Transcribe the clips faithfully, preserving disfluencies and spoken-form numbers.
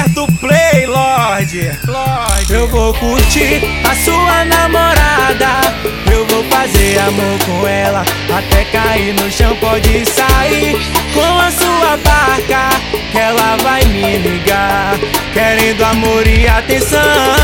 Aperta o play, Lorde. Lorde. Eu vou curtir a sua namorada. Eu vou fazer amor com ela até cair no chão. Pode sair com a sua barca, que ela vai me ligar, querendo amor e atenção.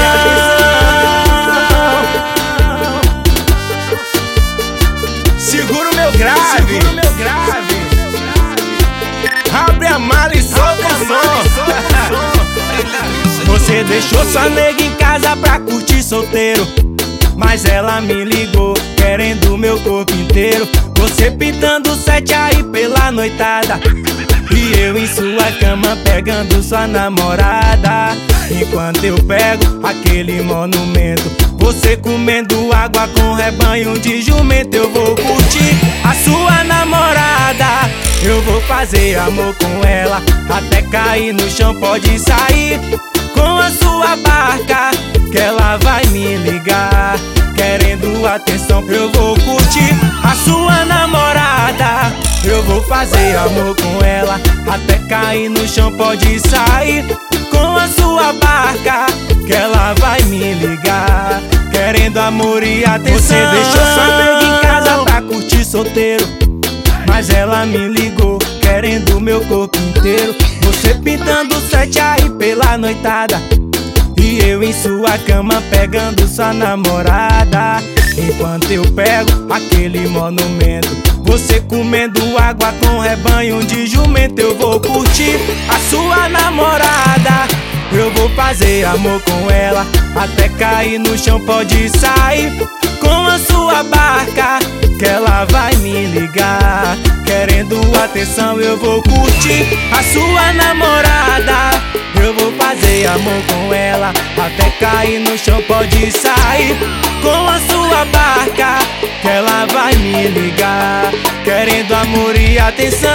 Segura o meu grave, segura o meu grave. Abre a mala e solta o som. Você deixou sua nega em casa pra curtir solteiro, mas ela me ligou querendo meu corpo inteiro. Você pintando sete aí pela noitada, e eu em sua cama pegando sua namorada. Enquanto eu pego aquele monumento, você comendo água com rebanho de jumento. Eu vou curtir a sua namorada, eu vou fazer amor com ela até cair no chão. Pode sair com a sua barca, que ela vai me ligar, querendo atenção. Eu vou curtir a sua namorada, eu vou fazer amor com ela até cair no chão. Pode sair com a sua barca, que ela vai me ligar, querendo amor e atenção. Você deixou sua nega em casa pra curtir solteiro, mas ela me ligou querendo meu corpo inteiro. Você pintando sete aí pela noitada, e eu em sua cama pegando sua namorada. Enquanto eu pego aquele monumento, você comendo água com rebanho de jumento. Eu vou curtir a sua namorada, eu vou fazer amor com ela até cair no chão. Pode sair com a sua barca, que ela vai me ligar, querendo atenção. Eu vou curtir a sua namorada, eu vou fazer amor com ela até cair no chão. Pode sair com a sua barca, que ela vai me ligar, querendo amor e atenção.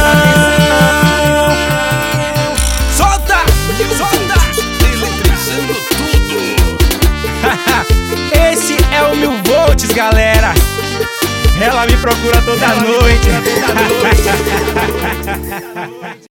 Solta! Solta! Eletrizando tudo. Esse é o Mil Volts, galera. Ela me procura toda noite.